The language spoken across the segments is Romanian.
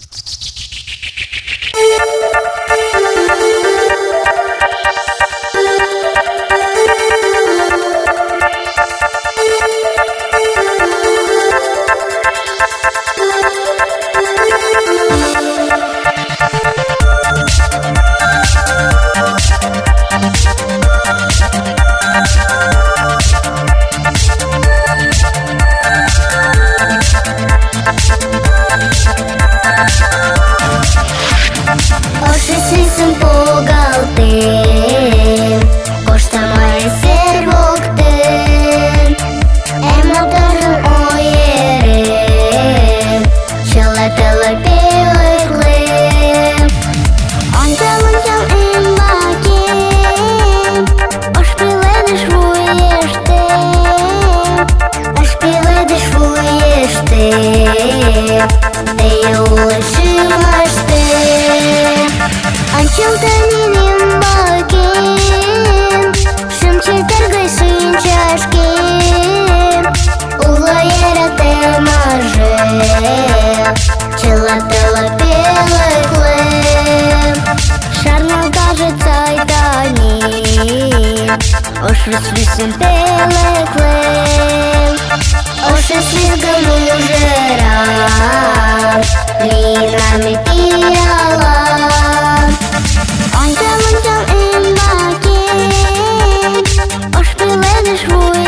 Ošvis peleklem, ošvis gamužera, linami pijala. Anđel embakem, ošpilediš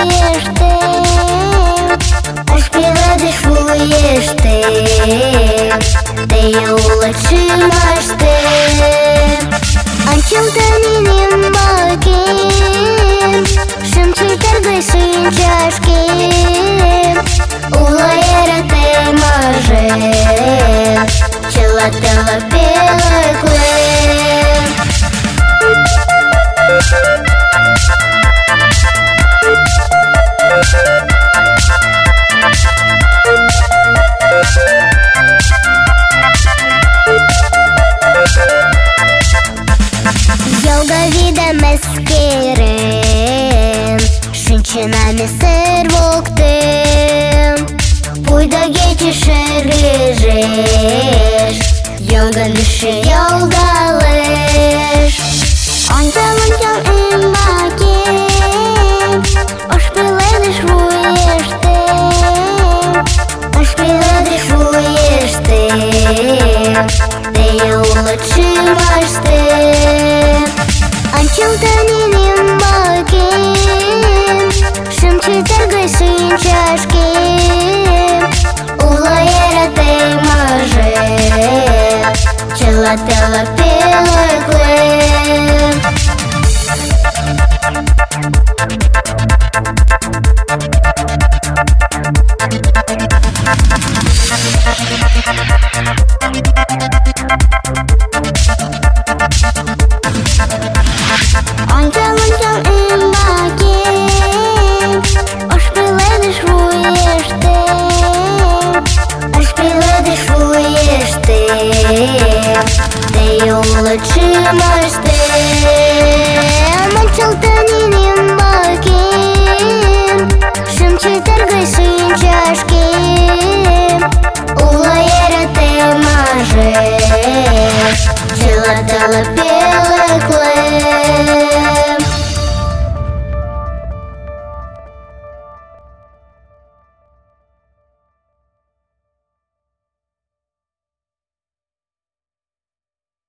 vuještem, te je ulačimaštem. Anđel tenin embakem, Шымчы тәргайшын чашкем, улайыра таймаже, чылатыла пелыклем. Йога вида meskeren, Шинчинами сервоктем, Пуйда geçişer geceş, Yolga düşü yolga leş. Ancal embakem, Oşpilediş vuještem, Te je ulačimaštem. Ançıl tenin embakem, Шымчы тәргайшын чашкем, улайыра таймаже, чылатыла пелыклем. Ançıl embakem, Oşpilediş vuještem, Te je ulačimaštem.